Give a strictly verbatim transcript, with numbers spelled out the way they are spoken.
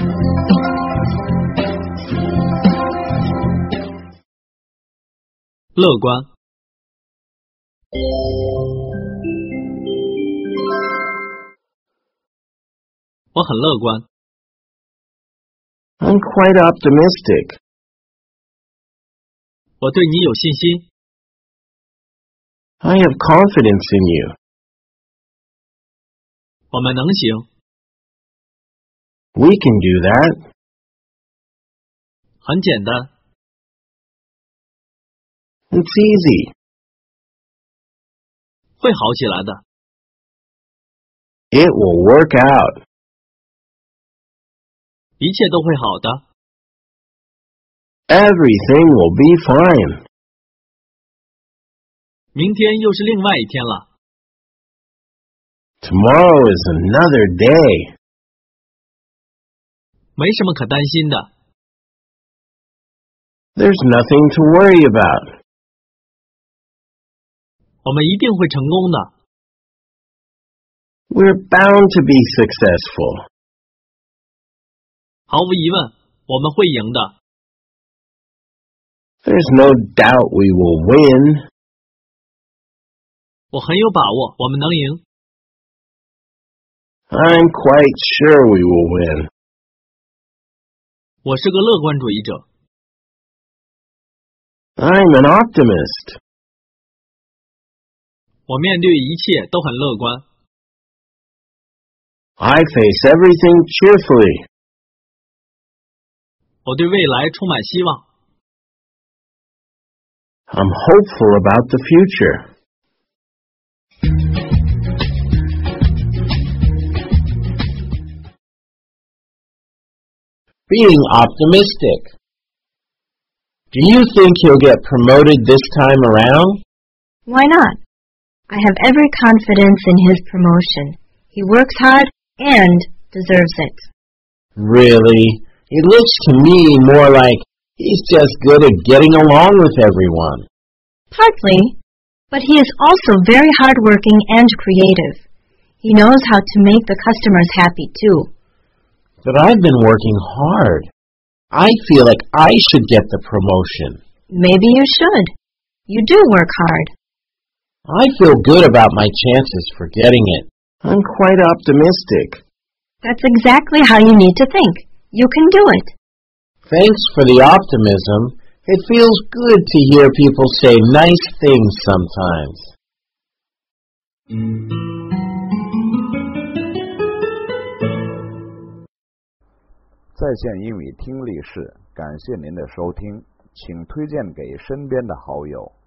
乐观。我很乐观。 I'm quite optimistic. 我对你有信心。 I have confidence in you. 我们能行。 We can do that. 很简单。 It's easy. 会好起来的。 It will work out. 一切都会好的。 Everything will be fine. 明天又是另外一天了。 Tomorrow is another day. 没什么可担心的。 There's nothing to worry about. 我们一定会成功的。 We're bound to be successful. 毫无疑问，我们会赢的。 There's no doubt we will win. 我很有把握，我们能赢。 I'm quite sure we will win. 我是个乐观主义者。 I'm an optimist. 我面对一切都很乐观。 I face everything cheerfully. 我对未来充满希望。 I'm hopeful about the future. Being optimistic. Do you think he'll get promoted this time around? Why not? I have every confidence in his promotion. He works hard and deserves it. Really? It looks to me more like he's just good at getting along with everyone. Partly, but he is also very hardworking and creative. He knows how to make the customers happy too. But I've been working hard. I feel like I should get the promotion. Maybe you should. You do work hard. I feel good about my chances for getting it. I'm quite optimistic. That's exactly how you need to think. You can do it. Thanks for the optimism. It feels good to hear people say nice things sometimes. 在线英语听力室，感谢您的收听，请推荐给身边的好友。